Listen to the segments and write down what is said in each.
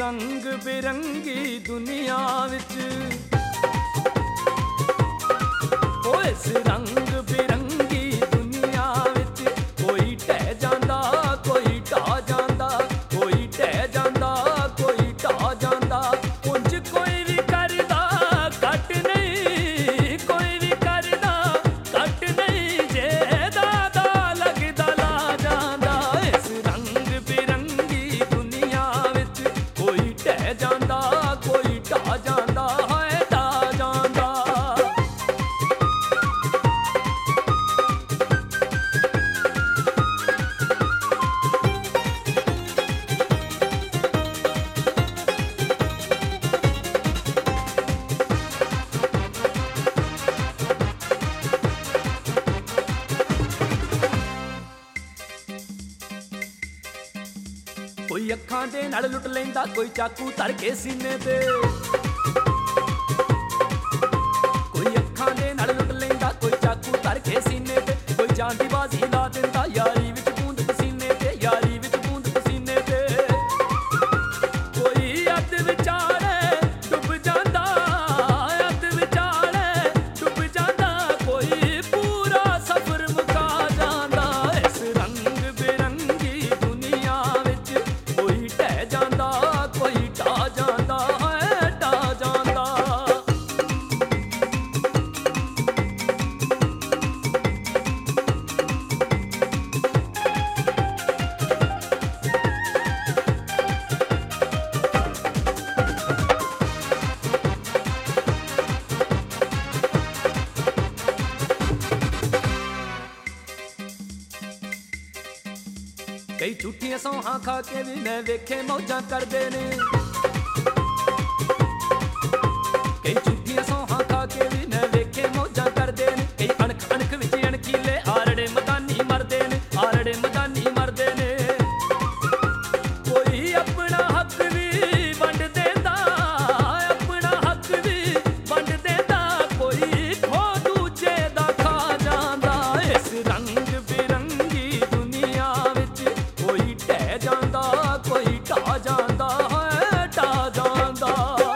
रंग बिरंगी दुनिया विच ओ इस रंग बिरंगी दुनिया विच कोई ढह जांदा कोई ढा जांदा कोई ढह जांदा कोई ढा जांदा उंज कोई भी करदा घट नहीं कोई भी करदा घट नहीं जे दादा लगदा ला जांदा इस रंग बिरंगी दुनिया विच कोई ढह जांदा कोई ढा जांदा है ढा जांदा। कोई अखां दे नाल लुट लैंदा कोई चाकू धर के सीने ते कोई अखां दे नाल लुट लैंदा कोई चाकू धर के सीने ते कोई जान दी बाजी ला दिंदा यारी विच बूंद पसीने ते यारी विच बूंद पसीने ते कोई अध विचाले डुब जांदा अध विचाले डुब जांदा कोई पूरा सफर मुका जांदा इस रंग बिरंगी दुनिया विच कोई ढह जांदा कोई ढा जांदा है ढा जांदा। कई झूठियां सौहां खा के भी मैं वेखे मौजां करदे ने कई झूठियां सौहां खा के भी मैं वेखे मौजां करदे ने कई अणख अणख विच अणखीले आरड़े मदानी मरदे ने आरड़े मदानी मरदे ने कोई अपना हक भी वंड देंदा अपना हक भी वंड देंदा कोई खो दूजे दा खा जांदा इस रंग बिरंगी दुनिया विच कोई ढह जांदा कोई ढा जांदा है ढा जांदा।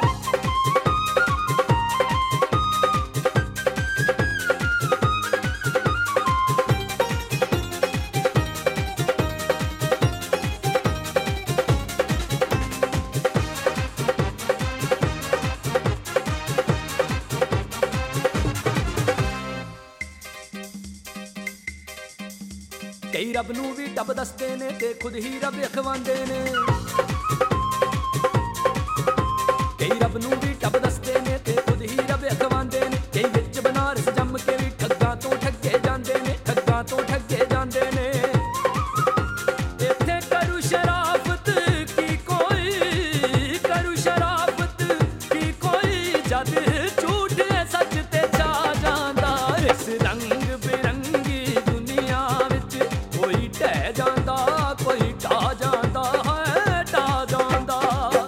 कई रब नूं भी टब दसदे ने ते खुद ही रब अखवांदे ने कई रब नूं भी टब दसदे ने ते खुद ही रब अखवांदे ने कई विच बनारस जम के भी ठग्गां तो ठगे जांदे ने ठग्गां तो ठगे जांदे ने इत्थे करू शराफत की कोई करू शराफत की कोई जद झूठ सच ते छा जांदा इस रंग बिरंगी दुनिया विच कोई ढह जांदा कोई ढा जांदा है ढा जांदा।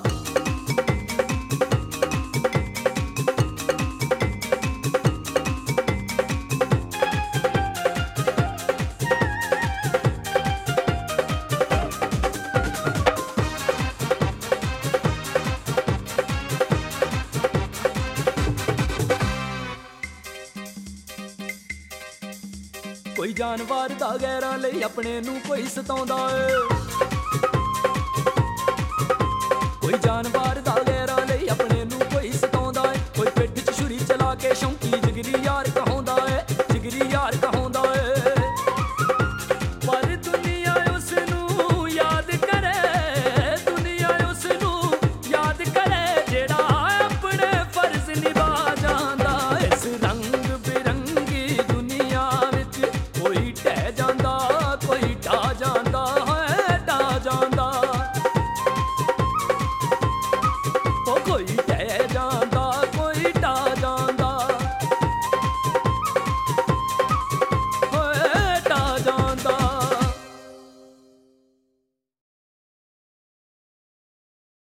कोई जानवर दा गैरां लई अपने नूं कोई सताउंदा ਏ कोई जानवर दा गैरां